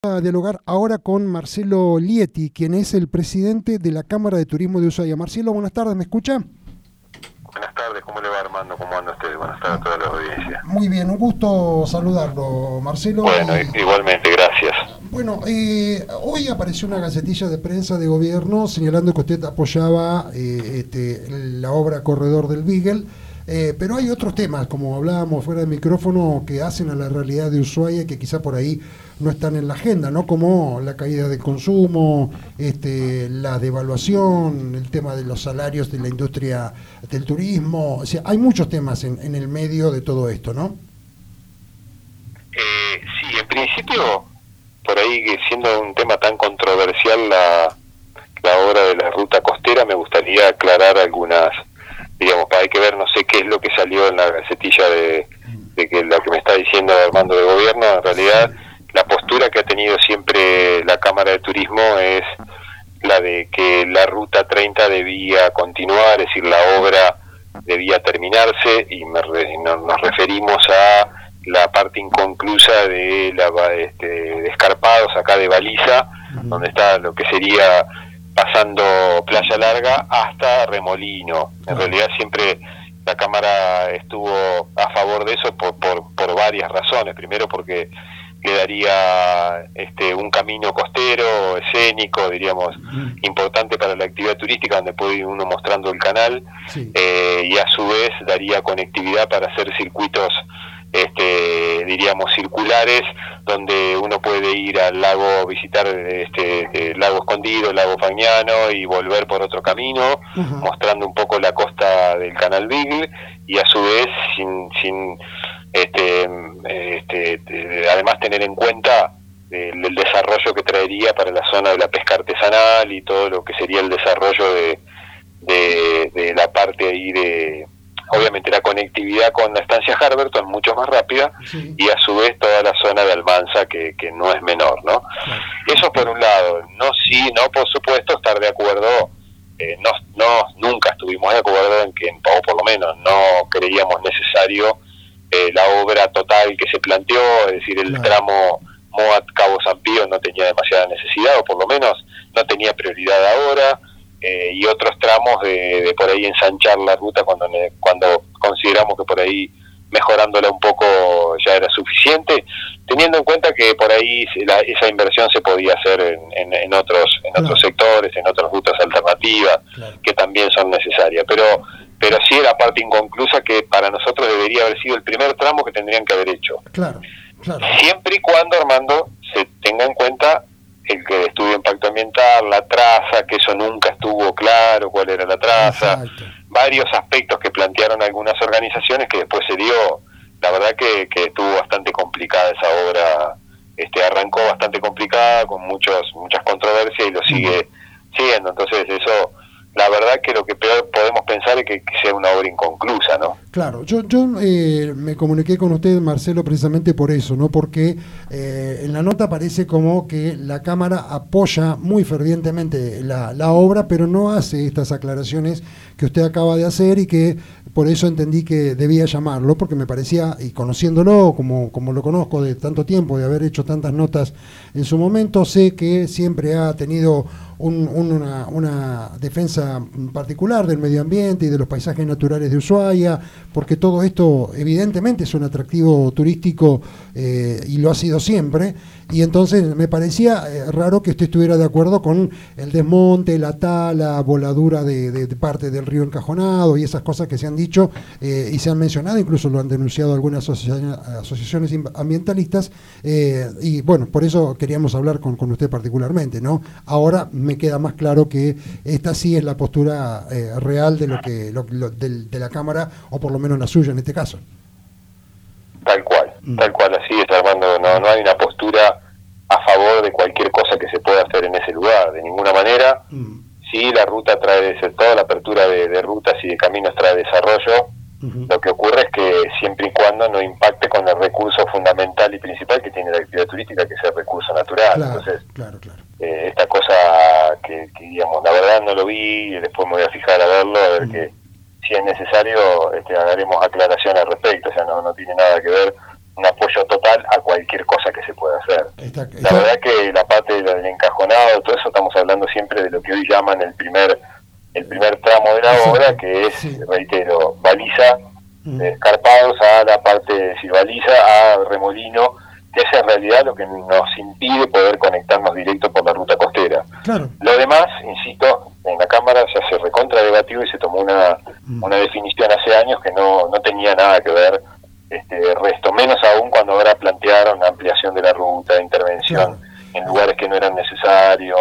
A dialogar ahora con Marcelo Lieti, quien es el presidente de la Cámara de Turismo de Ushuaia. Marcelo, buenas tardes, ¿me escucha? Buenas tardes, ¿cómo le va, Armando? ¿Cómo anda usted? Buenas tardes a toda la audiencia. Muy bien, un gusto saludarlo, Marcelo. Bueno, igualmente, gracias. Bueno, hoy apareció una gacetilla de prensa de gobierno señalando que usted apoyaba la obra Corredor del Beagle, pero hay otros temas, como hablábamos fuera de micrófono, que hacen a la realidad de Ushuaia que quizá por ahí no están en la agenda, ¿no? Como la caída del consumo, la devaluación, el tema de los salarios de la industria del turismo. O sea, hay muchos temas en el medio de todo esto, ¿no? Sí, en principio, por ahí, siendo un tema tan controversial la obra de la ruta costera, me gustaría aclarar algunas, digamos, hay que ver, no sé qué es lo que salió en la gacetilla de que lo que me está diciendo Armando de gobierno. En realidad, la postura que ha tenido siempre la Cámara de Turismo es la de que la ruta 30 debía continuar, es decir, la obra debía terminarse, y nos referimos a la parte inconclusa de de escarpados acá de Baliza, donde está lo que sería pasando Playa Larga hasta Remolino. En realidad siempre la Cámara estuvo a favor de eso por varias razones. Primero, porque le daría un camino costero, escénico, diríamos, importante para la actividad turística, donde puede ir uno mostrando el canal, sí. Y a su vez daría conectividad para hacer circuitos, diríamos, circulares, donde uno puede ir al lago, visitar el lago Escondido, el lago Fagnano, y volver por otro camino, mostrando un poco la costa del Canal Beagle, y a su vez sin además tener en cuenta el desarrollo que traería para la zona de la pesca artesanal y todo lo que sería el desarrollo de la parte ahí obviamente la conectividad con la estancia Harberton mucho más rápida, sí. Y a su vez toda la zona de Almanza que no es menor, ¿no? Claro. Eso por un lado. No, por supuesto, estar de acuerdo, nunca estuvimos de acuerdo en que, o por lo menos no creíamos necesario la obra total que se planteó, es decir, el tramo Moat-Cabo San Pío no tenía demasiada necesidad, o por lo menos no tenía prioridad ahora, y otros tramos de por ahí ensanchar la ruta cuando consideramos que por ahí mejorándola un poco ya era suficiente, teniendo en cuenta que por ahí esa inversión se podía hacer en otros sectores, en otras rutas alternativas, que también son necesarias, pero sí la parte inconclusa que para nosotros debería haber sido el primer tramo que tendrían que haber hecho. Claro. Siempre y cuando, Armando, se tenga en cuenta el estudio de impacto ambiental, la traza, que eso nunca estuvo claro, cuál era la traza. Exacto. Varios aspectos que plantearon algunas organizaciones que después se dio. La verdad que estuvo bastante complicada esa obra, arrancó bastante complicada, con muchas controversias, y lo sigue siendo. Entonces eso, la verdad que lo que peor podemos pensar es que sea una obra inconclusa, ¿no? Claro, yo me comuniqué con usted, Marcelo, precisamente por eso, ¿no? Porque en la nota parece como que la Cámara apoya muy fervientemente la obra, pero no hace estas aclaraciones que usted acaba de hacer, y que por eso entendí que debía llamarlo, porque me parecía, y conociéndolo como lo conozco de tanto tiempo, de haber hecho tantas notas en su momento, sé que siempre ha tenido una defensa particular del medio ambiente y de los paisajes naturales de Ushuaia, porque todo esto evidentemente es un atractivo turístico, y lo ha sido siempre, y entonces me parecía raro que usted estuviera de acuerdo con el desmonte, la tala, voladura de parte del río Encajonado y esas cosas que se han dicho y se han mencionado, incluso lo han denunciado algunas asociaciones ambientalistas, y bueno, por eso queríamos hablar con usted particularmente, ¿no? Ahora me queda más claro que esta sí es la postura real de de la Cámara, o por lo menos la suya en este caso. Tal cual, así es, Armando. No hay una postura a favor de cualquier cosa que se pueda hacer en ese lugar, de ninguna manera. Sí, la ruta trae, toda la apertura de rutas y de caminos trae desarrollo. Lo que ocurre es que siempre y cuando no impacte con el recurso fundamental y principal que tiene la actividad turística, que es el recurso natural. Claro, entonces, claro. Esta cosa que digamos, la verdad no lo vi, y después me voy a fijar a verlo, a ver que si es necesario haremos aclaración al respecto. O sea, no tiene nada que ver un apoyo total a cualquier cosa que se pueda hacer. La verdad que la parte del encajonado, todo eso, estamos hablando siempre de lo que hoy llaman el primer tramo de la obra, que es, reitero, baliza, escarpados a la parte de decir, baliza a remolino, que es en realidad lo que nos impide poder conectarnos directo por la ruta costera. Claro. Lo demás, insisto, en la Cámara ya se recontra debatió y se tomó una definición hace años que no tenía nada que ver resto, menos aún cuando ahora plantearon la ampliación de la ruta de intervención en lugares que no eran necesarios,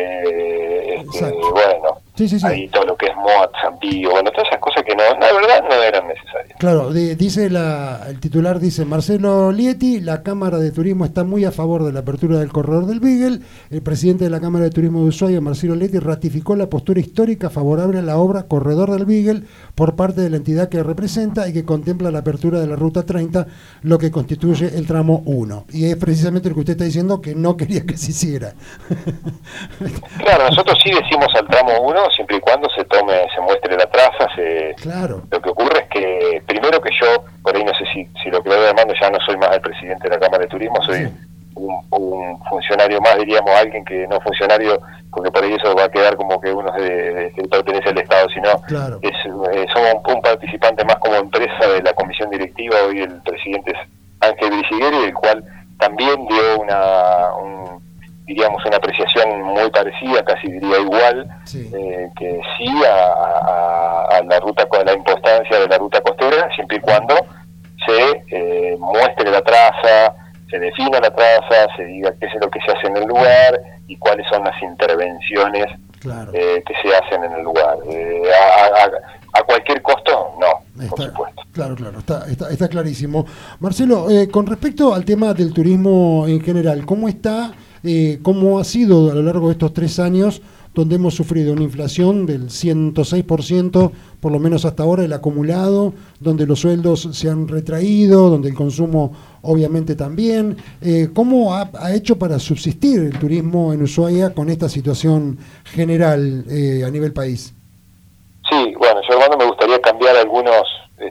bueno, ahí todo lo que es MOAT, Zampillo, bueno, todas esas cosas que la verdad no eran necesarias. Claro, dice el titular dice, Marcelo Lieti, la Cámara de Turismo está muy a favor de la apertura del corredor del Beagle. El presidente de la Cámara de Turismo de Ushuaia, Marcelo Lieti, ratificó la postura histórica favorable a la obra Corredor del Beagle por parte de la entidad que representa y que contempla la apertura de la Ruta 30, lo que constituye el tramo 1. Y es precisamente lo que usted está diciendo, que no quería que se hiciera. Claro, nosotros sí decimos al tramo 1, siempre y cuando se muestre la traza. Claro. Lo que ocurre es que, primero que yo, por ahí no sé si lo que voy armando, ya no soy más el presidente de la Cámara de Turismo, soy un funcionario más, diríamos, alguien que no funcionario, porque por ahí eso va a quedar como que uno que pertenece al Estado, sino somos un participante más como empresa de la comisión directiva. Hoy el presidente es Ángel Bricigueri, el cual también dio diríamos una apreciación muy parecida, casi diría igual, que sí a la ruta, a la importancia de la ruta costera, siempre y cuando se muestre la traza, se defina la traza, se diga qué es lo que se hace en el lugar y cuáles son las intervenciones que se hacen en el lugar. A cualquier costo, no, por supuesto. Claro, está clarísimo. Marcelo, con respecto al tema del turismo en general, ¿cómo ha sido a lo largo de estos 3 años, donde hemos sufrido una inflación del 106%, por lo menos hasta ahora, el acumulado, donde los sueldos se han retraído, donde el consumo obviamente también? ¿Cómo ha hecho para subsistir el turismo en Ushuaia con esta situación general a nivel país? Sí, bueno, yo, hermano, me gustaría cambiar algunos,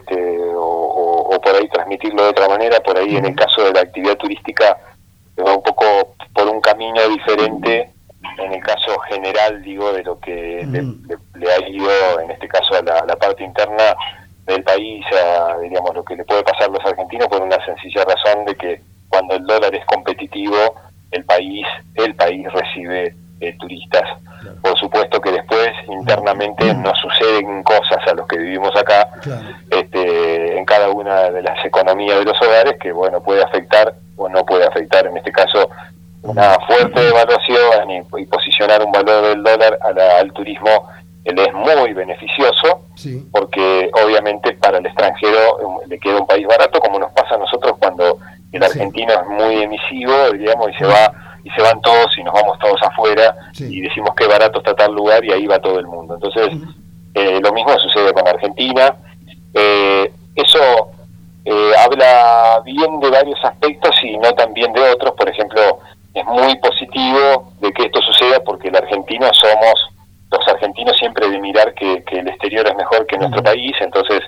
o por ahí transmitirlo de otra manera. Por ahí, en el caso de la actividad turística, va un poco por un camino diferente, en el caso general, digo, de lo que le ha ido, en este caso, a la parte interna del país, diríamos, lo que le puede pasar a los argentinos, por una sencilla razón de que cuando el dólar es competitivo, el país recibe turistas. Por supuesto que después internamente nos suceden cosas a los que vivimos acá, en cada una de las economías de los hogares, que bueno, puede afectar o no puede afectar. En este caso, una fuerte devaluación y posicionar un valor del dólar al turismo es muy beneficioso, porque obviamente para el extranjero le queda un país barato, como nos pasa a nosotros cuando el argentino es muy emisivo, diríamos, y se van todos y nos vamos todos afuera y decimos que barato está tal lugar y ahí va todo el mundo. Entonces, lo mismo sucede con Argentina. Eso habla bien de varios aspectos y no tan bien de otros. Por ejemplo, es muy positivo de que esto suceda porque los argentinos siempre de mirar que el exterior es mejor que nuestro país. Entonces,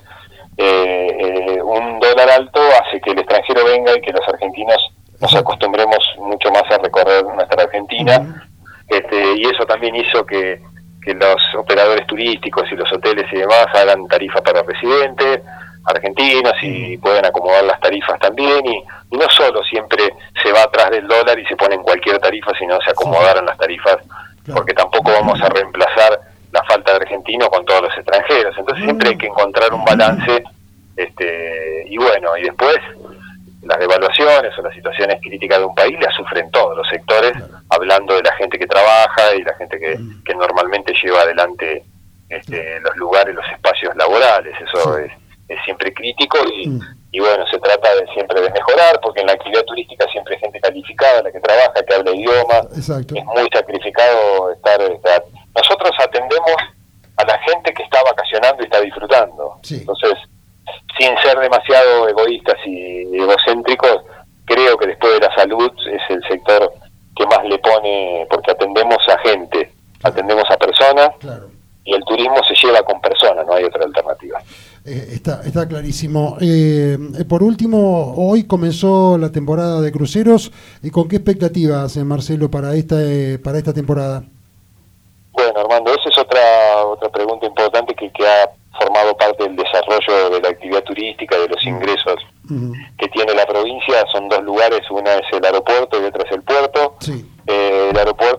un dólar alto hace que el extranjero venga y que los argentinos nos acostumbremos mucho más a recorrer nuestra Argentina, y eso también hizo que los operadores turísticos y los hoteles y demás hagan tarifas para residentes argentinos y pueden acomodar las tarifas también, y no solo siempre se va atrás del dólar y se ponen cualquier tarifa, sino se acomodaron las tarifas, porque tampoco vamos a reemplazar la falta de argentinos con todos los extranjeros. Entonces siempre hay que encontrar un balance, y bueno, y después las devaluaciones o las situaciones críticas de un país las sufren todos los sectores, hablando de la gente que trabaja y la gente que normalmente lleva adelante los lugares, los espacios laborales. Eso es siempre crítico y bueno, se trata siempre de mejorar, porque en la actividad turística siempre hay gente calificada, la que trabaja, que habla idioma. Exacto. Es muy sacrificado estar. Nosotros atendemos a la gente que está vacacionando y está disfrutando. Entonces, sin ser demasiado egoístas y egocéntricos, creo que después de la salud es el sector que más le pone, porque atendemos a gente, atendemos a personas, y el turismo se lleva con personas, no hay otra alternativa. Está clarísimo. Por último, hoy comenzó la temporada de cruceros. ¿Y con qué expectativas, Marcelo, para esta temporada? Bueno, Armando, esa es otra pregunta importante que ha formado parte del desarrollo de la actividad turística, de los ingresos que tiene la provincia. Son dos lugares, una es el aeropuerto y otra es el puerto. Sí. El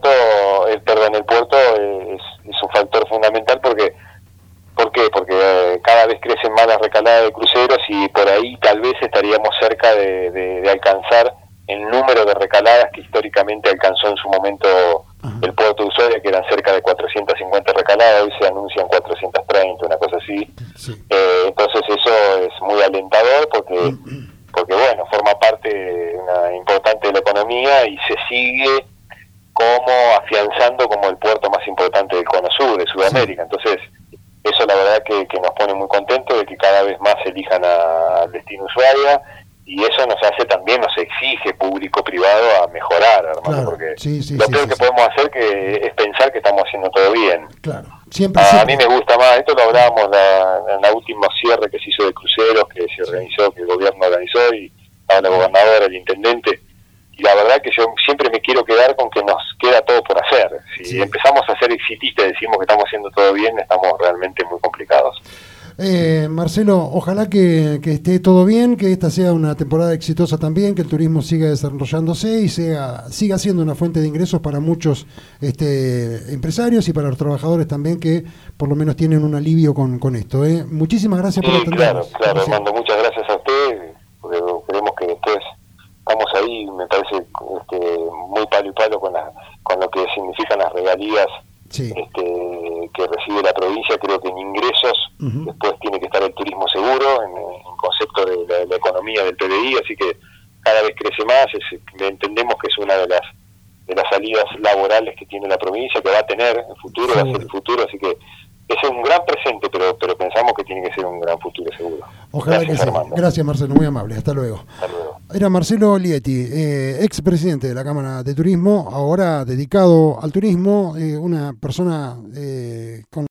puerto es un factor fundamental ¿por qué? Porque cada vez crecen más las recaladas de cruceros y por ahí tal vez estaríamos cerca de alcanzar el número de recaladas que históricamente alcanzó en su momento el puerto de Ushuaia, que eran cerca de 450 recaladas. Hoy se anuncian 430, una cosa así. Sí. Entonces eso es muy alentador porque bueno, forma parte importante de la economía y se sigue como afianzando como el puerto más importante del Cono Sur, de Sudamérica. Entonces eso la verdad que nos pone muy contentos de que cada vez más elijan al destino Ushuaia, y eso nos exige público-privado a mejorar, hermano, claro, porque lo peor que podemos hacer es pensar que estamos haciendo todo bien. Claro, siempre. A mí me gusta más, esto lo hablábamos en la última cierre que se hizo de cruceros, que se organizó, que el gobierno organizó, y estaba la gobernadora, el intendente, y la verdad que yo siempre me quiero quedar con que nos queda todo por hacer. Si empezamos a ser exitistas y decimos que estamos haciendo todo bien, estamos realmente muy complicados. Marcelo, ojalá que esté todo bien, que esta sea una temporada exitosa también, que el turismo siga desarrollándose y siga siendo una fuente de ingresos para muchos empresarios y para los trabajadores también, que por lo menos tienen un alivio con esto. Muchísimas gracias por atendernos. Claro, Armando, muchas gracias a usted, porque creemos que después estamos ahí, me parece muy palo y palo con lo que significan las regalías. Sí. Que recibe la provincia. Creo que en ingresos después tiene que estar el turismo seguro, en concepto de la economía del PBI, así que cada vez crece más. Entendemos que es una de las salidas laborales que tiene la provincia, que va a tener en el futuro, va a ser el futuro, así que es un gran presente, pero pensamos que tiene que ser un gran futuro seguro. Ojalá gracias, que sea. Gracias, Marcelo, muy amable. Hasta luego. Era Marcelo Lietti, expresidente de la Cámara de Turismo, ahora dedicado al turismo, una persona con